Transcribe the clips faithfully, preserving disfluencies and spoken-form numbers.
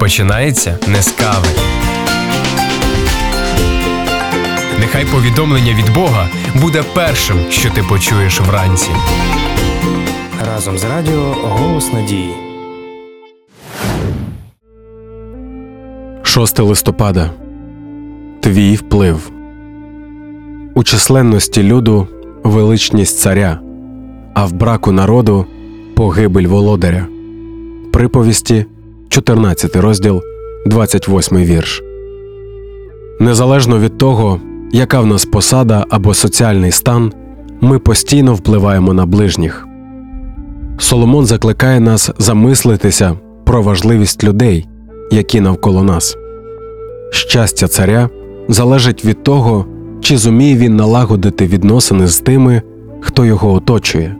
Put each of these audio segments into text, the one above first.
починається не з кави. Нехай повідомлення від Бога буде першим, що ти почуєш вранці. Разом з радіо «Голос надії». шостого листопада. Твій вплив. У численності люду – величність царя, а в браку народу – погибель володаря. Приповісті, чотирнадцятий розділ, двадцять восьмий вірш. Незалежно від того, яка в нас посада або соціальний стан, ми постійно впливаємо на ближніх. Соломон закликає нас замислитися про важливість людей, які навколо нас. Щастя царя залежить від того, чи зуміє він налагодити відносини з тими, хто його оточує.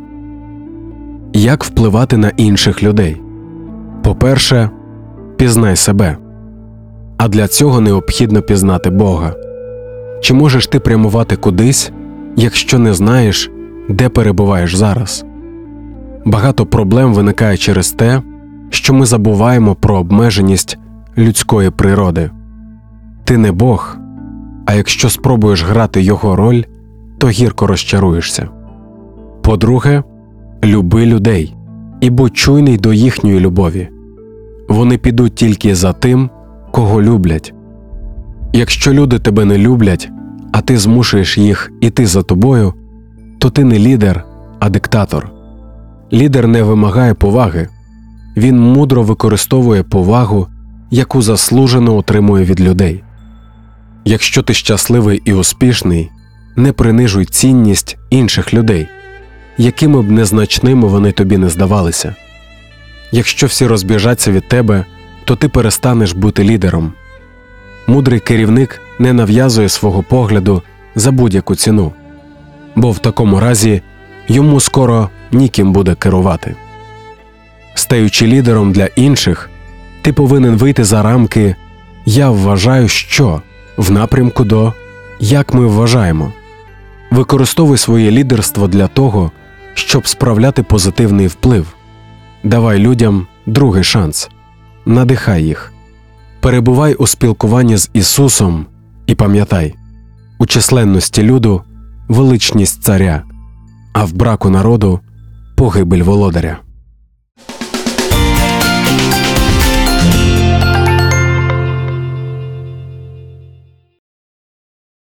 Як впливати на інших людей? По-перше, пізнай себе. А для цього необхідно пізнати Бога. Чи можеш ти прямувати кудись, якщо не знаєш, де перебуваєш зараз? Багато проблем виникає через те, що ми забуваємо про обмеженість людської природи. Ти не Бог, а якщо спробуєш грати його роль, то гірко розчаруєшся. По-друге, люби людей і будь чуйний до їхньої любові. Вони підуть тільки за тим, кого люблять. Якщо люди тебе не люблять, а ти змушуєш їх іти за тобою, то ти не лідер, а диктатор. Лідер не вимагає поваги. Він мудро використовує повагу, яку заслужено отримує від людей. Якщо ти щасливий і успішний, не принижуй цінність інших людей, якими б незначними вони тобі не здавалися. Якщо всі розбіжаться від тебе, то ти перестанеш бути лідером. Мудрий керівник не нав'язує свого погляду за будь-яку ціну, бо в такому разі йому скоро ніким буде керувати. Стаючи лідером для інших, ти повинен вийти за рамки «я вважаю, що» в напрямку до «як ми вважаємо». Використовуй своє лідерство для того, щоб справляти позитивний вплив. Давай людям другий шанс. Надихай їх. Перебувай у спілкуванні з Ісусом і пам'ятай, у численності люду – величність царя, а в браку народу – погибель володаря.